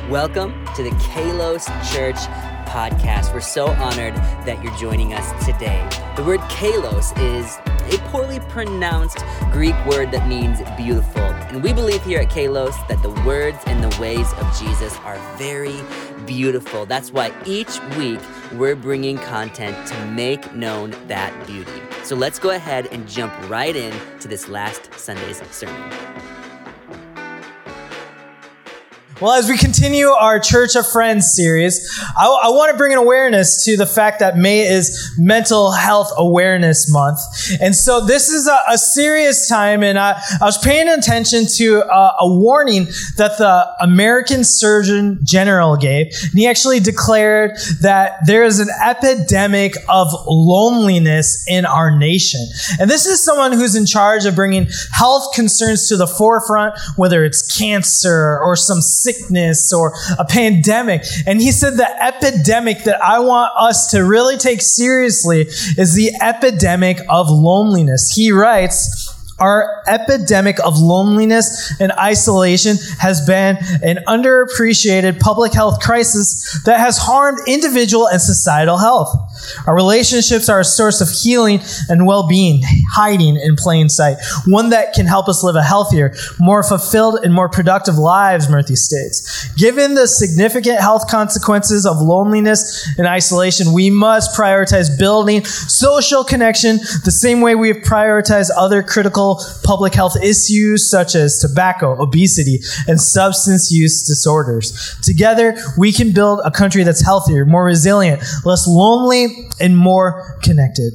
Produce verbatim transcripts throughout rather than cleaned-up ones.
Welcome to the Kalos Church podcast. We're so honored that you're joining us today. The word kalos is a poorly pronounced Greek word that means beautiful. And we believe here at Kalos that the words and the ways of Jesus are very beautiful. That's why each week we're bringing content to make known that beauty. So let's go ahead and jump right in to this last Sunday's sermon. Well, as we continue our Church of Friends series, I, I want to bring an awareness to the fact that May is Mental Health Awareness Month. And so this is a, a serious time, and I, I was paying attention to a, a warning that the American Surgeon General gave. And he actually declared that there is an epidemic of loneliness in our nation. And this is someone who's in charge of bringing health concerns to the forefront, whether it's cancer or some sickness or a pandemic. And he said the epidemic that I want us to really take seriously is the epidemic of loneliness. He writes, our epidemic of loneliness and isolation has been an underappreciated public health crisis that has harmed individual and societal health. Our relationships are a source of healing and well-being, hiding in plain sight, one that can help us live a healthier, more fulfilled, and more productive lives, Murthy states. Given the significant health consequences of loneliness and isolation, we must prioritize building social connection the same way we have prioritized other critical public health issues such as tobacco, obesity, and substance use disorders. Together, we can build a country that's healthier, more resilient, less lonely, and more connected.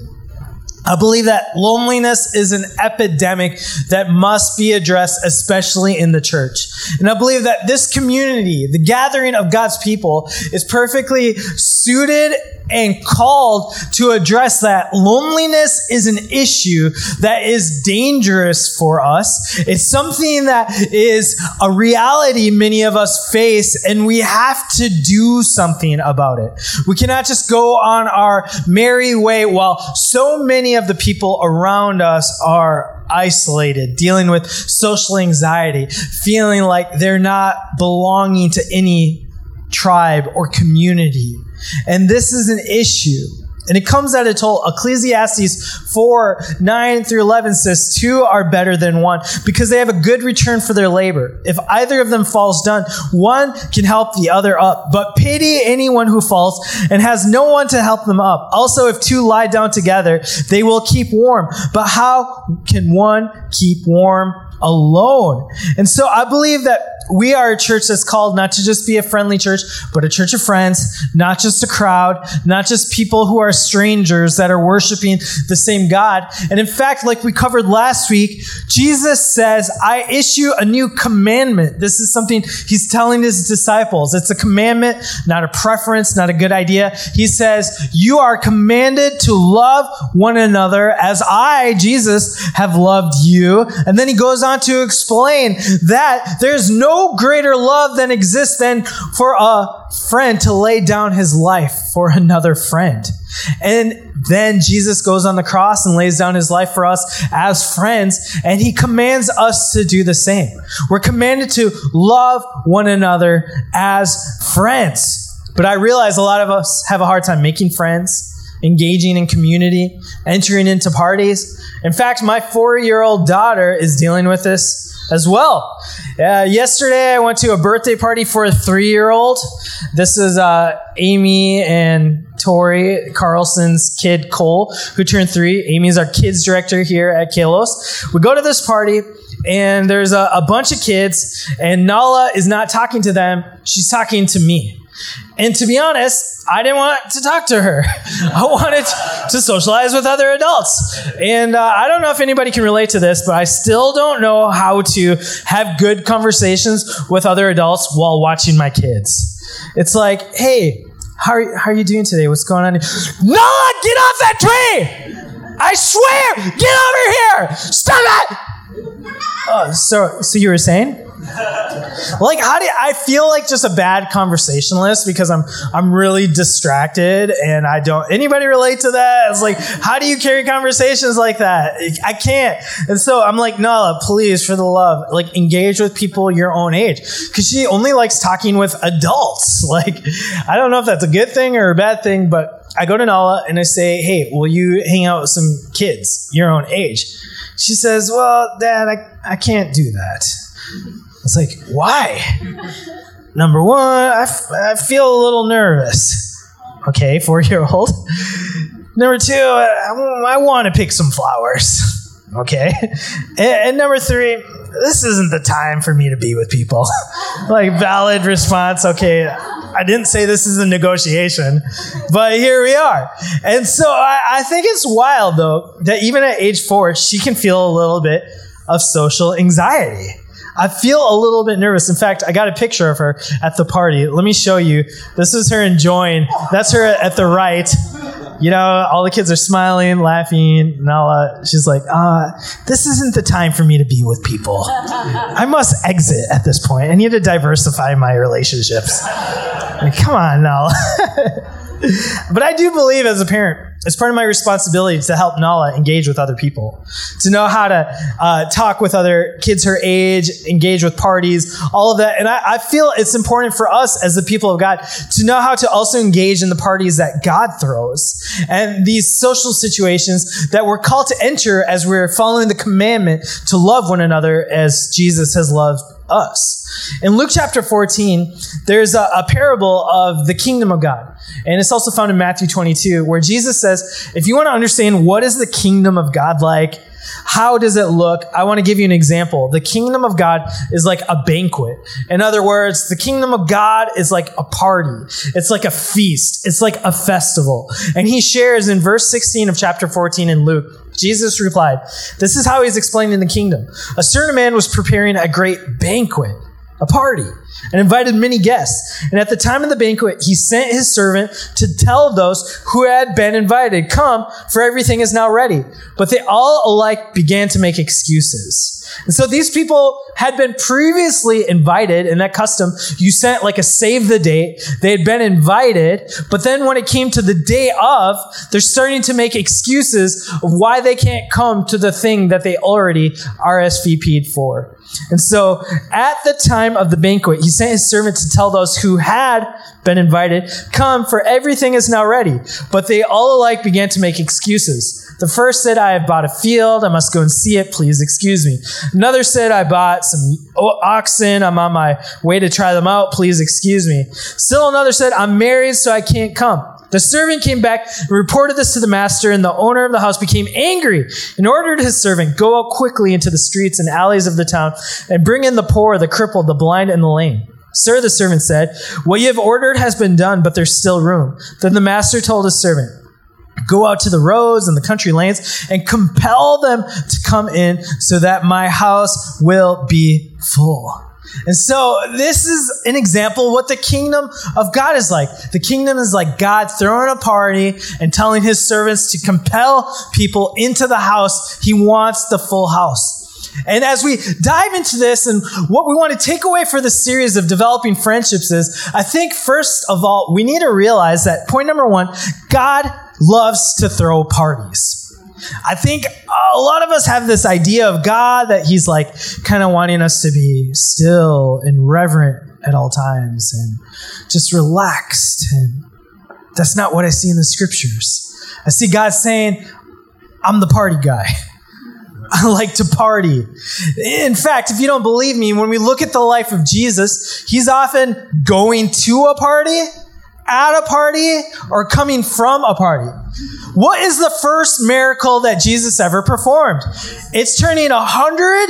I believe that loneliness is an epidemic that must be addressed, especially in the church. And I believe that this community, the gathering of God's people, is perfectly suited and called to address that. Loneliness is an issue that is dangerous for us. It's something that is a reality many of us face, and we have to do something about it. We cannot just go on our merry way while so many of the people around us are isolated, dealing with social anxiety, feeling like they're not belonging to any tribe or community. And this is an issue. And it comes at a toll. Ecclesiastes four, nine through eleven says, two are better than one because they have a good return for their labor. If either of them falls down, one can help the other up. But pity anyone who falls and has no one to help them up. Also, if two lie down together, they will keep warm. But how can one keep warm alone? And so I believe that we are a church that's called not to just be a friendly church, but a church of friends, not just a crowd, not just people who are strangers that are worshiping the same God. And in fact, like we covered last week, Jesus says, I issue a new commandment. This is something he's telling his disciples. It's a commandment, not a preference, not a good idea. He says, you are commanded to love one another as I, Jesus, have loved you. And then he goes on to explain that there's no greater love than exists than for a friend to lay down his life for another friend. And then Jesus goes on the cross and lays down his life for us as friends, and he commands us to do the same. We're commanded to love one another as friends. But I realize a lot of us have a hard time making friends, engaging in community, entering into parties. In fact, my four-year-old daughter is dealing with this as well. Uh, yesterday, I went to a birthday party for a three-year-old. This is uh, Amy and Tori Carlson's kid, Cole, who turned three. Amy's our kids director here at Kalos. We go to this party, and there's a, a bunch of kids, and Nala is not talking to them. She's talking to me. And to be honest, I didn't want to talk to her. I wanted to socialize with other adults. And uh, I don't know if anybody can relate to this, but I still don't know how to have good conversations with other adults while watching my kids. It's like, hey, how are, how are you doing today? What's going on? Noah, get off that tree! I swear, get over here! Stop it! Oh, so, so you were saying? Like, how do you, I feel like just a bad conversationalist because I'm I'm really distracted and I don't. Anybody relate to that? It's like, how do you carry conversations like that? I can't. And so I'm like, Nala, please, for the love, like engage with people your own age, because she only likes talking with adults. Like, I don't know if that's a good thing or a bad thing, but I go to Nala and I say, hey, will you hang out with some kids your own age? She says, well, Dad, I, I can't do that. It's like, why? Number one, I, f- I feel a little nervous. Okay, four-year-old. Number two, I, I want to pick some flowers. Okay. And, and number three, this isn't the time for me to be with people. Like, valid response. Okay, I didn't say this is a negotiation, but here we are. And so I, I think it's wild, though, that even at age four, she can feel a little bit of social anxiety. I feel a little bit nervous. In fact, I got a picture of her at the party. Let me show you. This is her enjoying. That's her at the right. You know, all the kids are smiling, laughing. Nala, she's like, uh, this isn't the time for me to be with people. I must exit at this point. I need to diversify my relationships. Like, come on, Nala. But I do believe as a parent, it's part of my responsibility to help Nala engage with other people, to know how to uh, talk with other kids her age, engage with parties, all of that. And I, I feel it's important for us as the people of God to know how to also engage in the parties that God throws and these social situations that we're called to enter as we're following the commandment to love one another as Jesus has loved us. In Luke chapter fourteen, there's a, a parable of the kingdom of God. And it's also found in Matthew twenty-two, where Jesus says, if you want to understand what is the kingdom of God like, how does it look? I want to give you an example. The kingdom of God is like a banquet. In other words, the kingdom of God is like a party. It's like a feast. It's like a festival. And he shares in verse sixteen of chapter fourteen in Luke, Jesus replied, this is how he's explaining the kingdom. A certain man was preparing a great banquet, a party, and invited many guests. And at the time of the banquet, he sent his servant to tell those who had been invited, come, for everything is now ready. But they all alike began to make excuses. And so these people had been previously invited. In that custom, you sent like a save the date. They had been invited, but then when it came to the day of, they're starting to make excuses of why they can't come to the thing that they already R S V P'd for. And so at the time of the banquet, he sent his servant to tell those who had been invited, come, for everything is now ready. But they all alike began to make excuses. The first said, I have bought a field. I must go and see it. Please excuse me. Another said, I bought some oxen. I'm on my way to try them out. Please excuse me. Still another said, I'm married, so I can't come. The servant came back and reported this to the master, and the owner of the house became angry and ordered his servant, go out quickly into the streets and alleys of the town and bring in the poor, the crippled, the blind, and the lame. Sir, the servant said, what you have ordered has been done, but there's still room. Then the master told his servant, go out to the roads and the country lanes and compel them to come in so that my house will be full. And so this is an example of what the kingdom of God is like. The kingdom is like God throwing a party and telling his servants to compel people into the house. He wants the full house. And as we dive into this and what we want to take away for this series of developing friendships is, I think first of all, we need to realize that point number one, God loves to throw parties. I think a lot of us have this idea of God that he's like kind of wanting us to be still and reverent at all times and just relaxed. And that's not what I see in the scriptures. I see God saying, I'm the party guy. I like to party. In fact, if you don't believe me, when we look at the life of Jesus, he's often going to a party, at a party, or coming from a party. What is the first miracle that Jesus ever performed? It's turning one hundred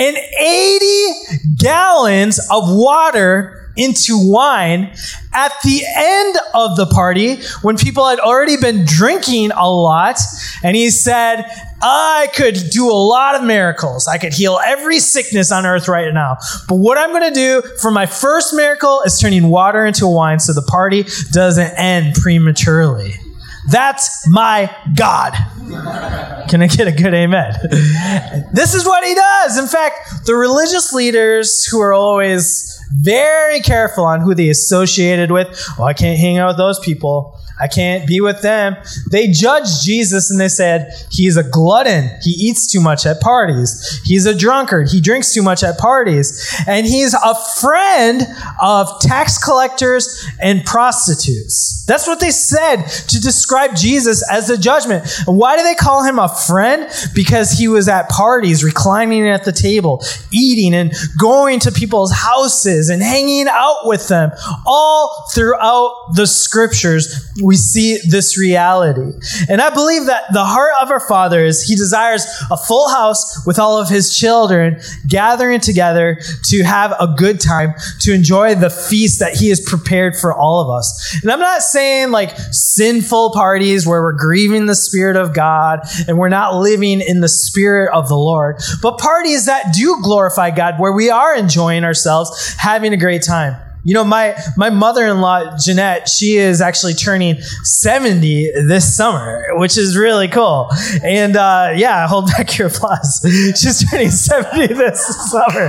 eighty gallons of water into wine at the end of the party when people had already been drinking a lot. And he said, I could do a lot of miracles. I could heal every sickness on earth right now. But what I'm going to do for my first miracle is turning water into wine so the party doesn't end prematurely. That's my God. Can I get a good amen? This is what he does. In fact, the religious leaders who are always very careful on who they associated with, oh, I can't hang out with those people. I can't be with them. They judged Jesus and they said, he's a glutton. He eats too much at parties. He's a drunkard. He drinks too much at parties. And he's a friend of tax collectors and prostitutes. That's what they said to describe Jesus as the judgment. Why do they call him a friend? Because he was at parties, reclining at the table, eating and going to people's houses and hanging out with them. All throughout the scriptures, we see this reality. And I believe that the heart of our Father is he desires a full house with all of his children gathering together to have a good time, to enjoy the feast that he has prepared for all of us. And I'm not saying like sinful parties where we're grieving the Spirit of God and we're not living in the Spirit of the Lord, but parties that do glorify God, where we are enjoying ourselves, having a great time. You know, my, my mother-in-law, Jeanette, she is actually turning seventy this summer, which is really cool. And uh, yeah, hold back your applause. She's turning seventy this summer.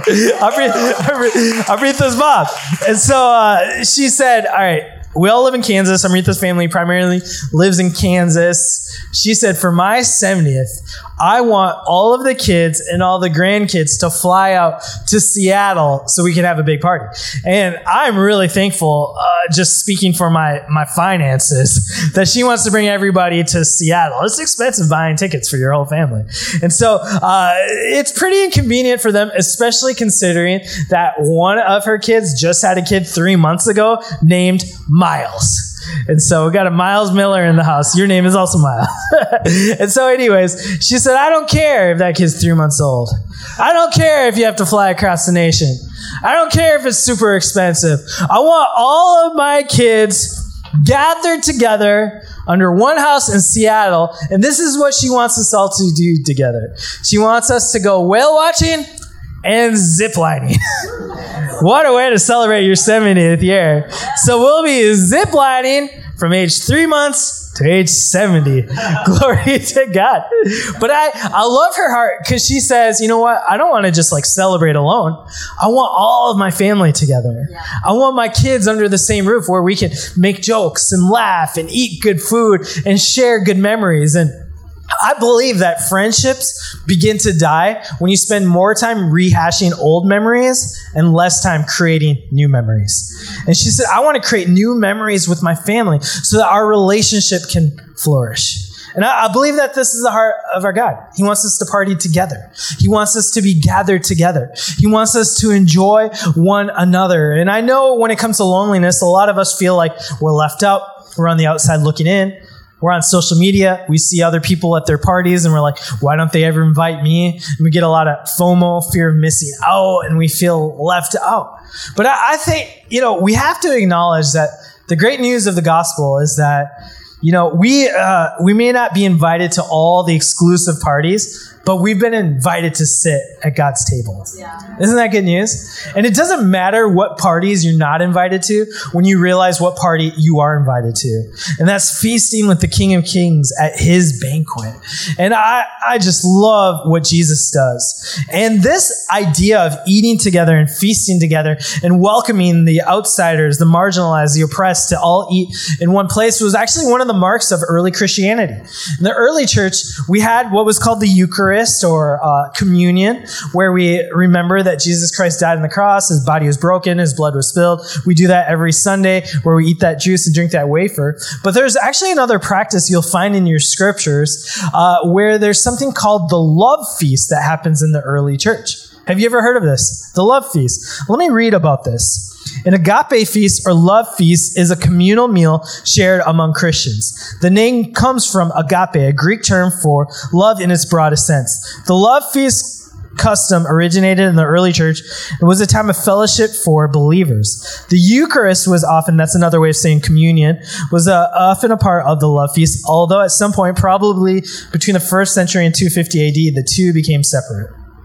Amrita's mom. And so uh, she said, all right, we all live in Kansas. Amrita's family primarily lives in Kansas. She said, for my seventieth, I want all of the kids and all the grandkids to fly out to Seattle so we can have a big party. And I'm really thankful, uh, just speaking for my, my finances, that she wants to bring everybody to Seattle. It's expensive buying tickets for your whole family. And so uh, it's pretty inconvenient for them, especially considering that one of her kids just had a kid three months ago named Miles. And so we got a Miles Miller in the house. Your name is also Miles. And so anyways, she said, I don't care if that kid's three months old. I don't care if you have to fly across the nation. I don't care if it's super expensive. I want all of my kids gathered together under one house in Seattle. And this is what she wants us all to do together. She wants us to go whale watching and ziplining. What a way to celebrate your seventieth year. So we'll be ziplining from age three months to age seventy. Glory to God. But I, I love her heart because she says, you know what? I don't want to just like celebrate alone. I want all of my family together. Yeah. I want my kids under the same roof where we can make jokes and laugh and eat good food and share good memories. And I believe that friendships begin to die when you spend more time rehashing old memories and less time creating new memories. And she said, I want to create new memories with my family so that our relationship can flourish. And I, I believe that this is the heart of our God. He wants us to party together. He wants us to be gathered together. He wants us to enjoy one another. And I know when it comes to loneliness, a lot of us feel like we're left out. We're on the outside looking in. We're on social media. We see other people at their parties and we're like, why don't they ever invite me? And we get a lot of FOMO, fear of missing out, and we feel left out. But I, I think, you know, we have to acknowledge that the great news of the gospel is that, you know, we, uh, we may not be invited to all the exclusive parties, but we've been invited to sit at God's table. Yeah. Isn't that good news? And it doesn't matter what parties you're not invited to when you realize what party you are invited to. And that's feasting with the King of Kings at his banquet. And I, I just love what Jesus does. And this idea of eating together and feasting together and welcoming the outsiders, the marginalized, the oppressed to all eat in one place was actually one of the marks of early Christianity. In the early church, we had what was called the Eucharist, or uh, communion, where we remember that Jesus Christ died on the cross, his body was broken, his blood was spilled. We do that every Sunday where we eat that juice and drink that wafer. But there's actually another practice you'll find in your scriptures uh, where there's something called the love feast that happens in the early church. Have you ever heard of this? The love feast. Let me read about this. An agape feast or love feast is a communal meal shared among Christians. The name comes from agape, a Greek term for love in its broadest sense. The love feast custom originated in the early church and was a time of fellowship for believers. The Eucharist was often, that's another way of saying communion, was uh, often a part of the love feast, although at some point, probably between the first century and two fifty A D, the two became separate.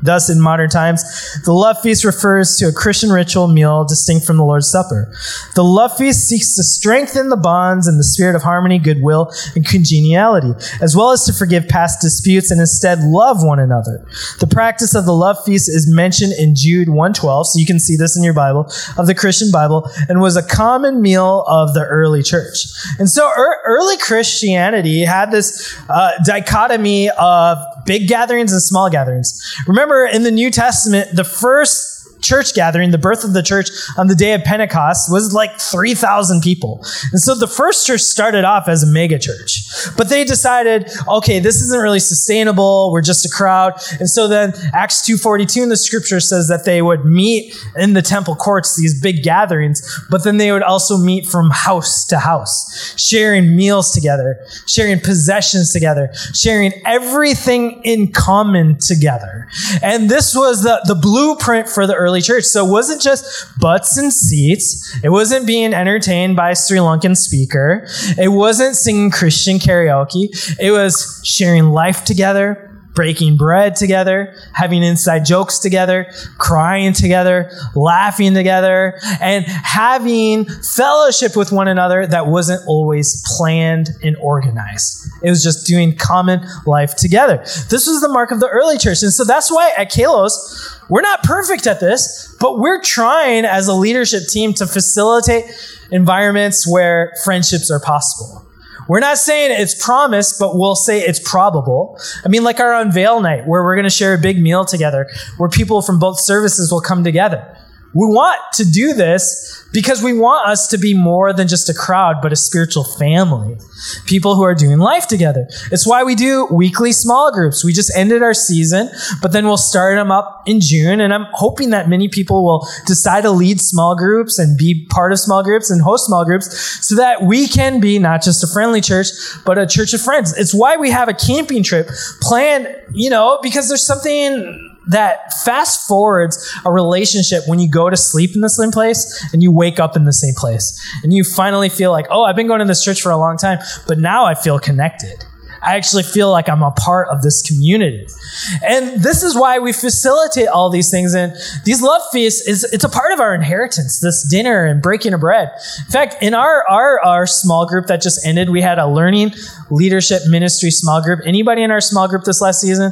Thus, in modern times, the love feast refers to a Christian ritual meal distinct from the Lord's Supper. The love feast seeks to strengthen the bonds in the spirit of harmony, goodwill, and congeniality, as well as to forgive past disputes and instead love one another. The practice of the love feast is mentioned in Jude one twelve, so you can see this in your Bible, of the Christian Bible, and was a common meal of the early church. And so er- early Christianity had this uh, dichotomy of big gatherings and small gatherings. Remember, in the New Testament, the first church gathering, the birth of the church on the day of Pentecost, was like three thousand people. And so the first church started off as a mega church. But they decided, okay, this isn't really sustainable. We're just a crowd. And so then Acts two forty-two in the scripture says that they would meet in the temple courts, these big gatherings, but then they would also meet from house to house, sharing meals together, sharing possessions together, sharing everything in common together. And this was the, the blueprint for the early church. So it wasn't just butts and seats. It wasn't being entertained by a Sri Lankan speaker. It wasn't singing Christian karaoke. It was sharing life together, breaking bread together, having inside jokes together, crying together, laughing together, and having fellowship with one another that wasn't always planned and organized. It was just doing common life together. This was the mark of the early church. And so that's why at Kalos, we're not perfect at this, but we're trying as a leadership team to facilitate environments where friendships are possible. We're not saying it's promised, but we'll say it's probable. I mean, like our Unveil night, where we're going to share a big meal together, where people from both services will come together. We want to do this because we want us to be more than just a crowd, but a spiritual family. People who are doing life together. It's why we do weekly small groups. We just ended our season, but then we'll start them up in June. And I'm hoping that many people will decide to lead small groups and be part of small groups and host small groups so that we can be not just a friendly church, but a church of friends. It's why we have a camping trip planned, you know, because there's something that fast forwards a relationship when you go to sleep in the same place and you wake up in the same place. And you finally feel like, oh, I've been going to this church for a long time, but now I feel connected. I actually feel like I'm a part of this community. And this is why we facilitate all these things. And these love feasts, is it's a part of our inheritance, this dinner and breaking of bread. In fact, in our, our, our small group that just ended, we had a learning leadership ministry small group. Anybody in our small group this last season?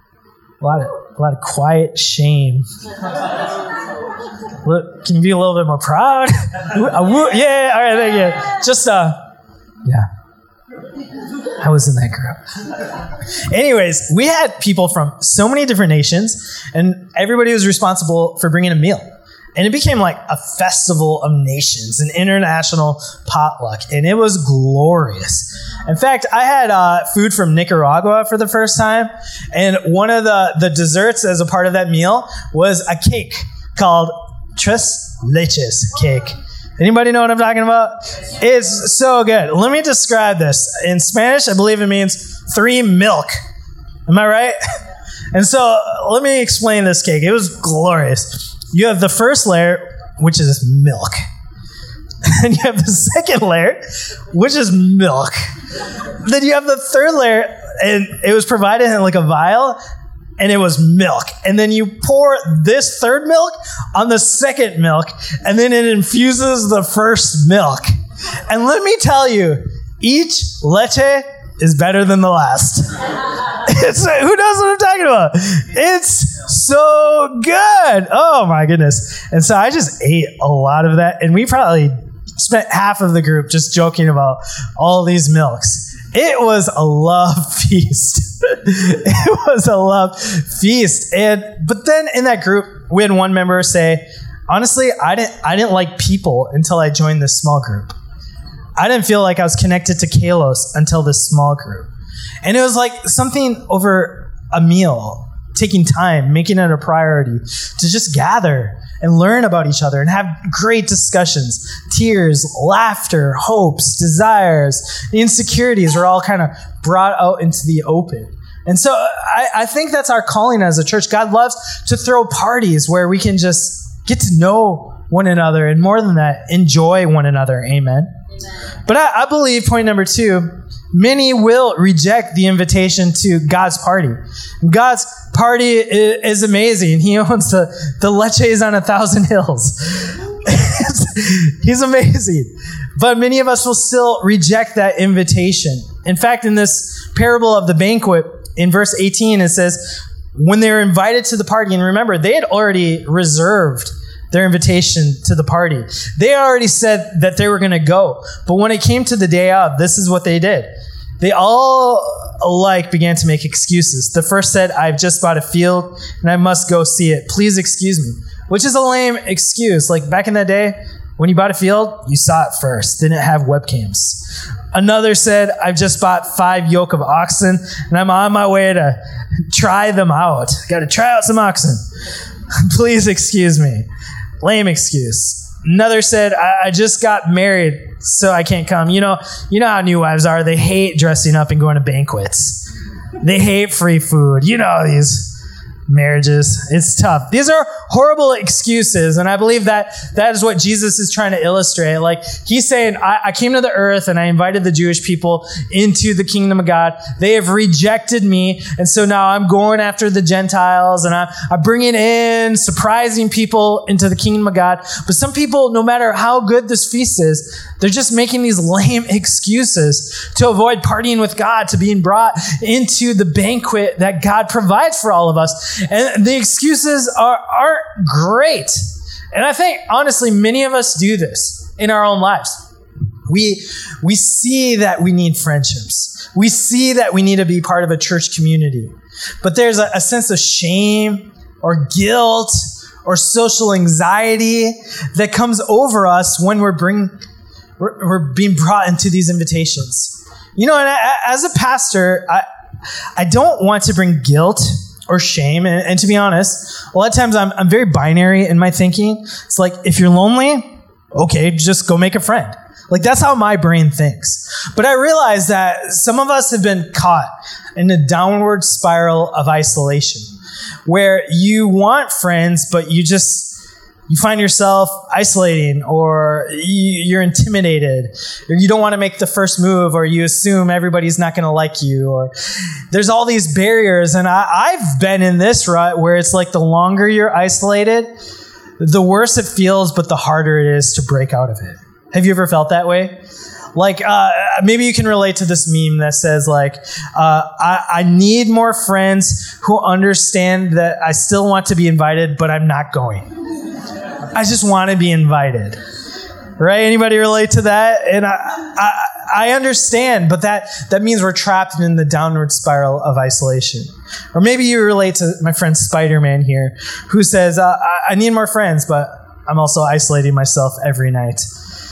A lot of, a lot of quiet shame. Look, can you be a little bit more proud? Yeah, all right, thank you. Just, uh, yeah. I was in that group. Anyways, we had people from so many different nations, and everybody was responsible for bringing a meal. And it became like a festival of nations, an international potluck, and it was glorious. In fact, I had uh, food from Nicaragua for the first time, and one of the, the desserts as a part of that meal was a cake called Tres Leches cake. Anybody know what I'm talking about? It's so good. Let me describe this. In Spanish, I believe it means three milk. Am I right? And so let me explain this cake. It was glorious. You have the first layer, which is milk. And you have the second layer, which is milk. Then you have the third layer, and it was provided in like a vial, and it was milk. And then you pour this third milk on the second milk, and then it infuses the first milk. And let me tell you, each leche is better than the last. It's, who knows what I'm talking about? It's so good. Oh my goodness. And so I just ate a lot of that, and we probably spent half of the group just joking about all these milks. It was a love feast. It was a love feast. And but then in that group, we had one member say, honestly, I didn't I didn't like people until I joined this small group. I didn't feel like I was connected to Kalos until this small group. And it was like something over a meal, taking time, making it a priority to just gather and learn about each other and have great discussions. Tears, laughter, hopes, desires, the insecurities are all kind of brought out into the open. And so I, I think that's our calling as a church. God loves to throw parties where we can just get to know one another, and more than that, enjoy one another. Amen. Amen. But I, I believe point number two many will reject the invitation to God's party. God's party is amazing. He owns the, the leches on a thousand hills. He's amazing. But many of us will still reject that invitation. In fact, in this parable of the banquet, in verse eighteen, it says, when they were invited to the party, and remember, they had already reserved their invitation to the party. They already said that they were going to go. But when it came to the day of, this is what they did. They all alike began to make excuses. The first said, I've just bought a field and I must go see it. Please excuse me. Which is a lame excuse. Like back in that day, when you bought a field, you saw it first. Didn't have webcams. Another said, I've just bought five yoke of oxen and I'm on my way to try them out. Got to try out some oxen. Please excuse me. Lame excuse. Another said, I, I just got married, so I can't come. You know, you know how new wives are. They hate dressing up and going to banquets. They hate free food. You know these marriages. It's tough. These are horrible excuses, and I believe that that is what Jesus is trying to illustrate. Like, he's saying, I, I came to the earth and I invited the Jewish people into the kingdom of God. They have rejected me, and so now I'm going after the Gentiles, and I'm, I'm bringing in, surprising people into the kingdom of God. But some people, no matter how good this feast is, they're just making these lame excuses to avoid partying with God, to being brought into the banquet that God provides for all of us. And the excuses are, aren't great. And I think, honestly, many of us do this in our own lives. We, we see that we need friendships. We see that we need to be part of a church community. But there's a, a sense of shame or guilt or social anxiety that comes over us when we're, bring, we're, we're being brought into these invitations. You know, and I, as a pastor, I, I don't want to bring guilt or shame. And, and to be honest, a lot of times I'm, I'm very binary in my thinking. It's like, if you're lonely, okay, just go make a friend. Like, that's how my brain thinks. But I realize that some of us have been caught in a downward spiral of isolation where you want friends, but you just, you find yourself isolating, or you, you're intimidated, or you don't want to make the first move, or you assume everybody's not going to like you, or there's all these barriers. And I, I've been in this rut where it's like the longer you're isolated, the worse it feels, but the harder it is to break out of it. Have you ever felt that way? Like, uh, maybe you can relate to this meme that says, like, uh, I, I need more friends who understand that I still want to be invited, but I'm not going. I just want to be invited, right? Anybody relate to that? And I, I, I understand, but that, that means we're trapped in the downward spiral of isolation. Or maybe you relate to my friend Spider-Man here, who says, uh, I, I need more friends, but I'm also isolating myself every night.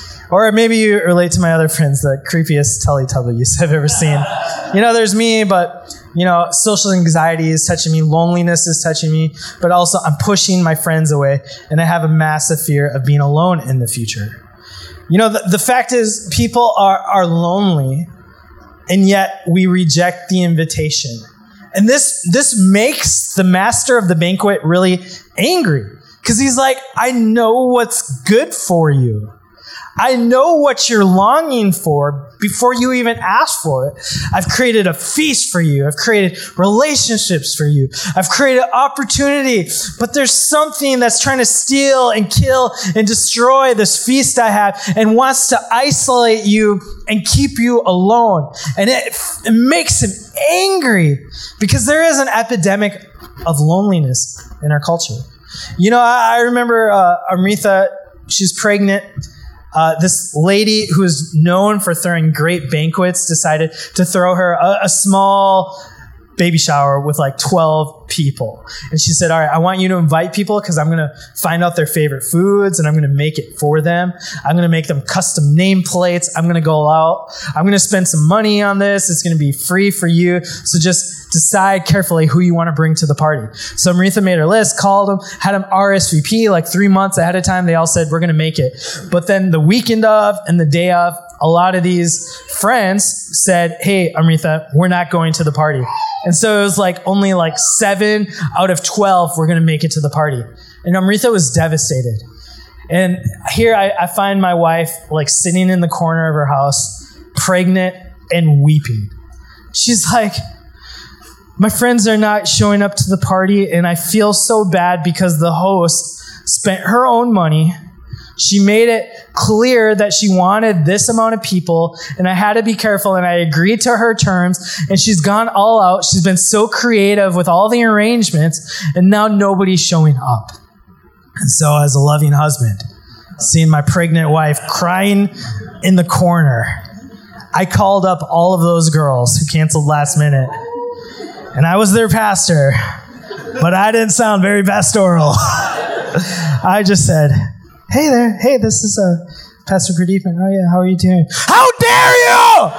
Or maybe you relate to my other friends, the creepiest Teletubbies I've ever seen. You know, there's me, but, you know, social anxiety is touching me. Loneliness is touching me. But also, I'm pushing my friends away. And I have a massive fear of being alone in the future. You know, the, the fact is, people are, are lonely, and yet we reject the invitation. And this, this makes the master of the banquet really angry. Because he's like, I know what's good for you. I know what you're longing for before you even ask for it. I've created a feast for you. I've created relationships for you. I've created opportunity. But there's something that's trying to steal and kill and destroy this feast I have and wants to isolate you and keep you alone. And it, it makes him angry because there is an epidemic of loneliness in our culture. You know, I, I remember uh, Amrita, she's pregnant. Uh, this lady who is known for throwing great banquets decided to throw her a, a small baby shower with like twelve people. And she said, all right, I want you to invite people because I'm going to find out their favorite foods and I'm going to make it for them. I'm going to make them custom nameplates. I'm going to go out. I'm going to spend some money on this. It's going to be free for you. So just decide carefully who you want to bring to the party. So Maritha made her list, called them, had them R S V P like three months ahead of time. They all said, we're going to make it. But then the weekend of and the day of, a lot of these friends said, hey, Amrita, we're not going to the party. And so it was like only like seven out of twelve were going to make it to the party. And Amrita was devastated. And here I, I find my wife like sitting in the corner of her house, pregnant, and weeping. She's like, my friends are not showing up to the party, and I feel so bad because the host spent her own money. She made it clear that she wanted this amount of people, and I had to be careful, and I agreed to her terms, and she's gone all out. She's been so creative with all the arrangements, and now nobody's showing up. And so as a loving husband, seeing my pregnant wife crying in the corner, I called up all of those girls who canceled last minute, and I was their pastor, but I didn't sound very pastoral. I just said, hey there, hey, this is uh, Pastor Pradeepan. Oh yeah, how are you doing? How dare you!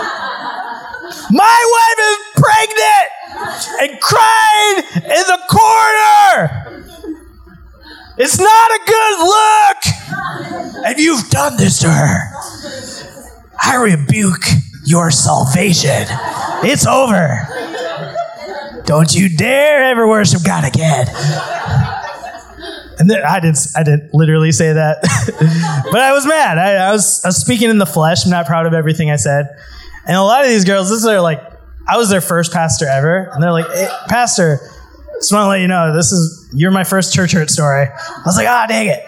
My wife is pregnant and crying in the corner! It's not a good look! And you've done this to her. I rebuke your salvation. It's over. Don't you dare ever worship God again. And then I didn't, I didn't literally say that, but I was mad. I, I was, I was speaking in the flesh. I'm not proud of everything I said. And a lot of these girls, this is their like, I was their first pastor ever, and they're like, hey, Pastor, just want to let you know, this is, you're my first church hurt story. I was like, ah, oh, dang it.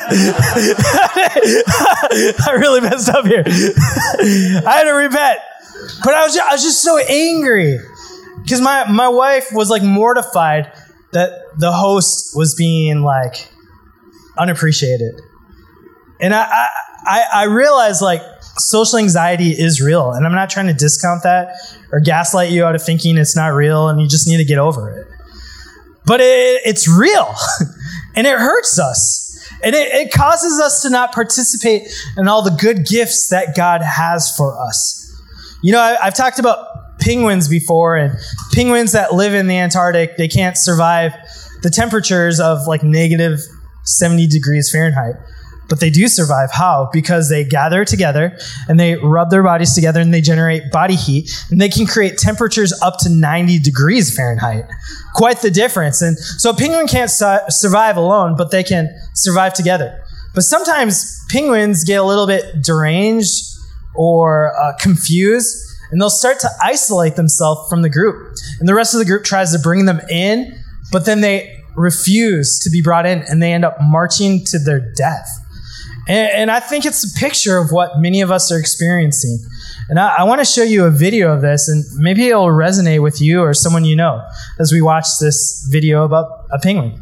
I really messed up here. I had to repent. But I was just, I was just so angry because my, my wife was like mortified that the host was being like unappreciated. And I, I, I realized like social anxiety is real, and I'm not trying to discount that or gaslight you out of thinking it's not real and you just need to get over it. But it, it's real, and it hurts us, and it, it causes us to not participate in all the good gifts that God has for us. You know, I, I've talked about penguins before, and penguins that live in the Antarctic, they can't survive the temperatures of like negative seventy degrees Fahrenheit. But they do survive. How? Because they gather together and they rub their bodies together and they generate body heat, and they can create temperatures up to ninety degrees Fahrenheit. Quite the difference. And so a penguin can't su- survive alone, but they can survive together. But sometimes penguins get a little bit deranged or uh, confused, and they'll start to isolate themselves from the group. And the rest of the group tries to bring them in, but then they refuse to be brought in, and they end up marching to their death. And, and I think it's a picture of what many of us are experiencing. And I, I want to show you a video of this, and maybe it'll resonate with you or someone you know as we watch this video about a penguin.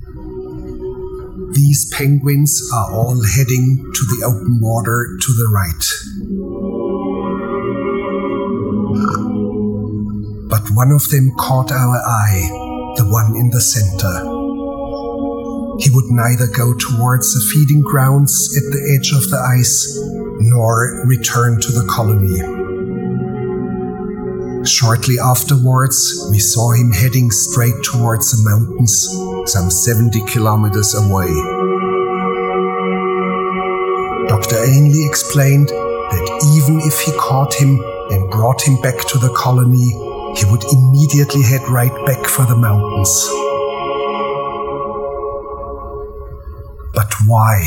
These penguins are all heading to the open water to the right. But one of them caught our eye, the one in the center. He would neither go towards the feeding grounds at the edge of the ice, nor return to the colony. Shortly afterwards, we saw him heading straight towards the mountains, some seventy kilometers away. Doctor Ainley explained that even if he caught him and brought him back to the colony, he would immediately head right back for the mountains. But why?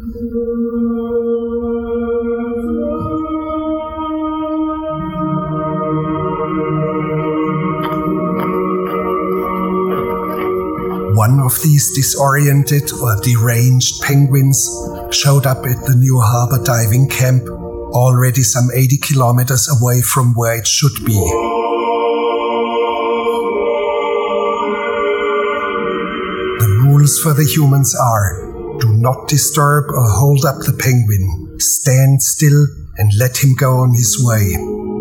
One of these disoriented or deranged penguins showed up at the New Harbor diving camp, already some eighty kilometers away from where it should be. The rules for the humans are: do not disturb or hold up the penguin. Stand still and let him go on his way.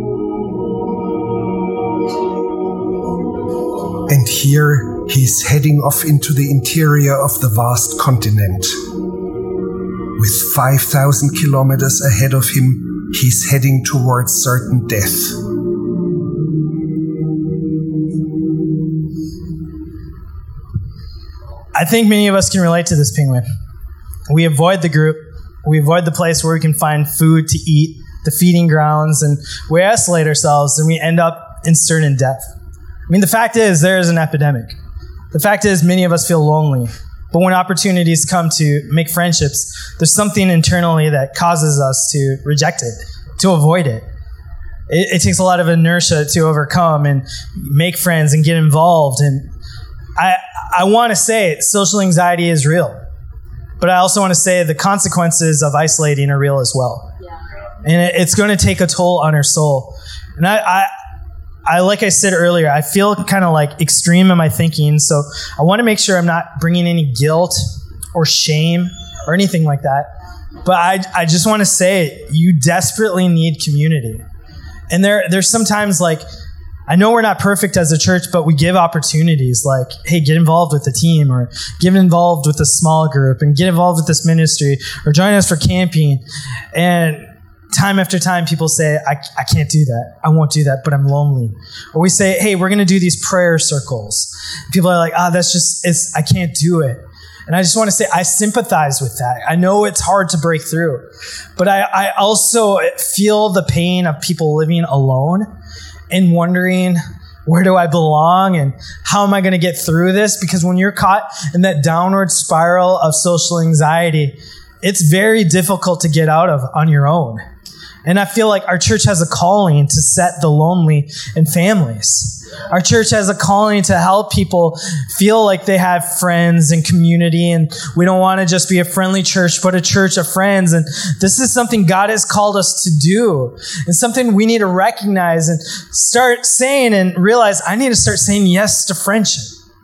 And here he's heading off into the interior of the vast continent. With five thousand kilometers ahead of him, he's heading towards certain death. I think many of us can relate to this penguin. We avoid the group. We avoid the place where we can find food to eat, the feeding grounds, and we isolate ourselves, and we end up in certain death. I mean, the fact is, there is an epidemic. The fact is, many of us feel lonely. But when opportunities come to make friendships, there's something internally that causes us to reject it, to avoid it. it, it takes a lot of inertia to overcome and make friends and get involved. And I I want to say social anxiety is real, but I also want to say the consequences of isolating are real as well. Yeah. And it, it's going to take a toll on our soul. And I, I, I like I said earlier, I feel kind of like extreme in my thinking. So I want to make sure I'm not bringing any guilt or shame or anything like that. But I, I just want to say you desperately need community. And there, there's sometimes like, I know we're not perfect as a church, but we give opportunities like, hey, get involved with the team, or get involved with a small group, and get involved with this ministry, or join us for camping. And time after time, people say, I, I can't do that. I won't do that, but I'm lonely. Or we say, hey, we're going to do these prayer circles. People are like, ah, oh, that's just, it's, I can't do it. And I just want to say, I sympathize with that. I know it's hard to break through, but I, I also feel the pain of people living alone and wondering, where do I belong and how am I going to get through this? Because when you're caught in that downward spiral of social anxiety, it's very difficult to get out of on your own. And I feel like our church has a calling to set the lonely in families. Our church has a calling to help people feel like they have friends and community, and we don't want to just be a friendly church, but a church of friends. And this is something God has called us to do, and something we need to recognize and start saying and realize, I need to start saying yes to friendship.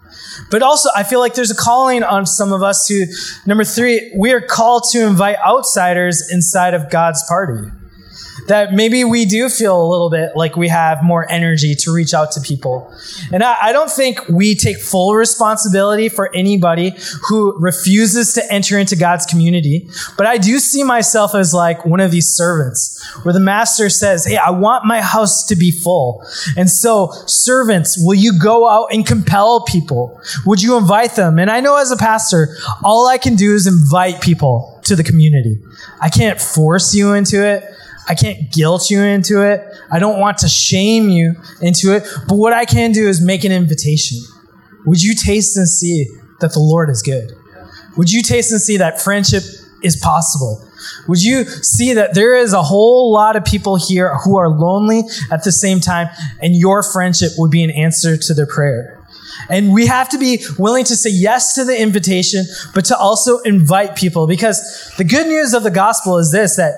But also, I feel like there's a calling on some of us who, number three, we are called to invite outsiders inside of God's party. That maybe we do feel a little bit like we have more energy to reach out to people. And I, I don't think we take full responsibility for anybody who refuses to enter into God's community. But I do see myself as like one of these servants where the master says, hey, I want my house to be full. And so servants, will you go out and compel people? Would you invite them? And I know as a pastor, all I can do is invite people to the community. I can't force you into it. I can't guilt you into it. I don't want to shame you into it. But what I can do is make an invitation. Would you taste and see that the Lord is good? Would you taste and see that friendship is possible? Would you see that there is a whole lot of people here who are lonely at the same time, and your friendship would be an answer to their prayer? And we have to be willing to say yes to the invitation, but to also invite people. Because the good news of the gospel is this, that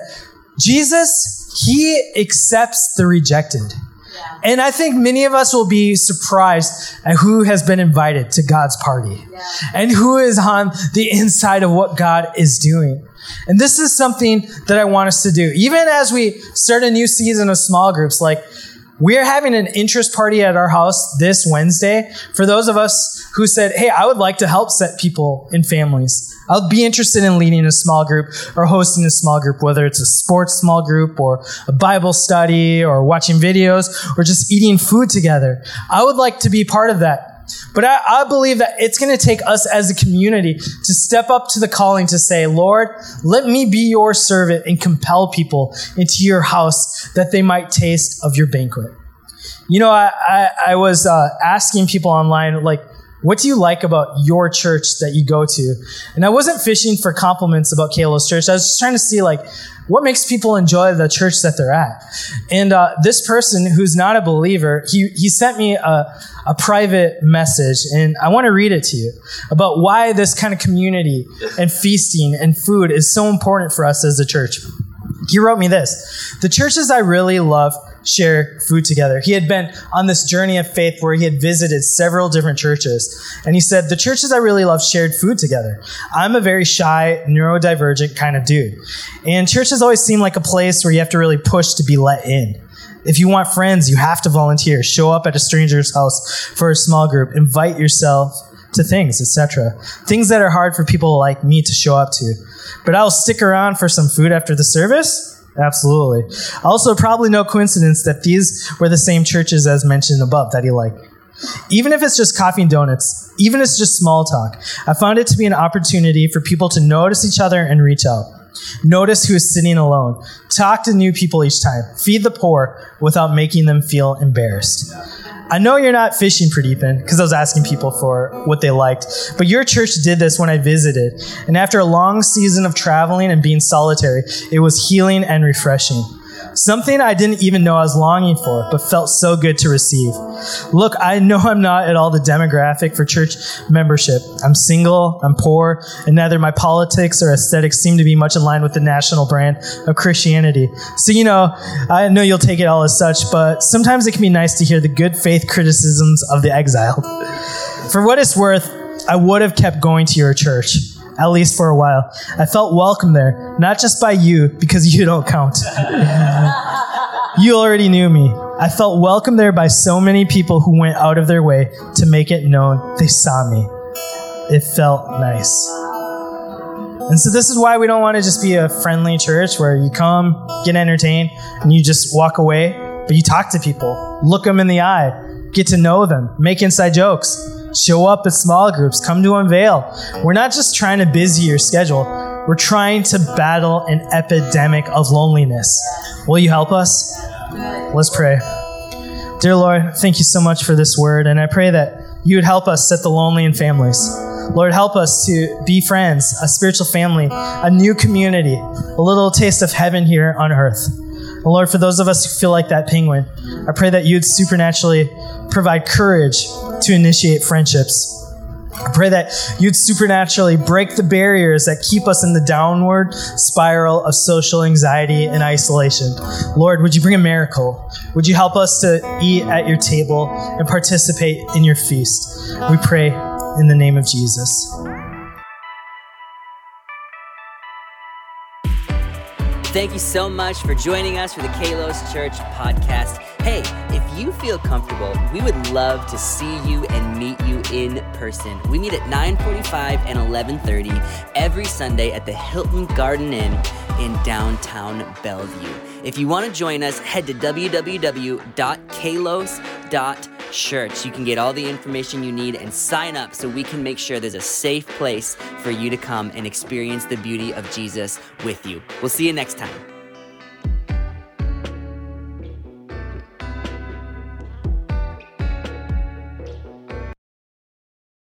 Jesus, he accepts the rejected. Yeah. And I think many of us will be surprised at who has been invited to God's party, yeah, and who is on the inside of what God is doing. And this is something that I want us to do. Even as we start a new season of small groups, like we're having an interest party at our house this Wednesday for those of us who said, hey, I would like to help set people in families. I'll be interested in leading a small group or hosting a small group, whether it's a sports small group or a Bible study or watching videos or just eating food together. I would like to be part of that. But I, I believe that it's going to take us as a community to step up to the calling to say, Lord, let me be your servant and compel people into your house that they might taste of your banquet. You know, I, I, I was uh, asking people online, like, what do you like about your church that you go to? And I wasn't fishing for compliments about Kalos Church. I was just trying to see, like, what makes people enjoy the church that they're at? And uh, this person who's not a believer, he he sent me a, a private message, and I want to read it to you about why this kind of community and feasting and food is so important for us as a church. He wrote me this: the churches I really love share food together. He had been on this journey of faith where he had visited several different churches. And he said, the churches I really love shared food together. I'm a very shy, neurodivergent kind of dude. And churches always seem like a place where you have to really push to be let in. If you want friends, you have to volunteer, show up at a stranger's house for a small group, invite yourself to things, et cetera. Things that are hard for people like me to show up to. But I'll stick around for some food after the service. Absolutely. Also, probably no coincidence that these were the same churches as mentioned above that he liked. Even if it's just coffee and donuts, even if it's just small talk, I found it to be an opportunity for people to notice each other and reach out. Notice who is sitting alone. Talk to new people each time. Feed the poor without making them feel embarrassed. I know you're not fishing for Deepin, because I was asking people for what they liked, but your church did this when I visited. And after a long season of traveling and being solitary, it was healing and refreshing. something I didn't even know I was longing for, but felt so good to receive. Look, I know I'm not at all the demographic for church membership. I'm single, I'm poor, and neither my politics or aesthetics seem to be much in line with the national brand of Christianity. So, you know, I know you'll take it all as such, but sometimes it can be nice to hear the good faith criticisms of the exiled. For what it's worth, I would have kept going to your church, at least for a while. I felt welcome there, not just by you, because you don't count. You already knew me. I felt welcome there by so many people who went out of their way to make it known they saw me. It felt nice. And so this is why we don't want to just be a friendly church where you come, get entertained, and you just walk away, but you talk to people, look them in the eye, get to know them, make inside jokes, show up at small groups, come to Unveil. We're not just trying to busy your schedule. We're trying to battle an epidemic of loneliness. Will you help us? Let's pray. Dear Lord, thank you so much for this word, and I pray that you would help us set the lonely in families. Lord, help us to be friends, a spiritual family, a new community, a little taste of heaven here on earth. And Lord, for those of us who feel like that penguin, I pray that you'd supernaturally provide courage to initiate friendships. I pray that you'd supernaturally break the barriers that keep us in the downward spiral of social anxiety and isolation. Lord, would you bring a miracle? Would you help us to eat at your table and participate in your feast? We pray in the name of Jesus. Thank you so much for joining us for the Kalos Church podcast. Hey, if you feel comfortable, we would love to see you and meet you in person. We meet at nine forty-five and eleven thirty every Sunday at the Hilton Garden Inn in downtown Bellevue. If you want to join us, head to w w w dot kalos dot church. You can get all the information you need and sign up so we can make sure there's a safe place for you to come and experience the beauty of Jesus with you. We'll see you next time.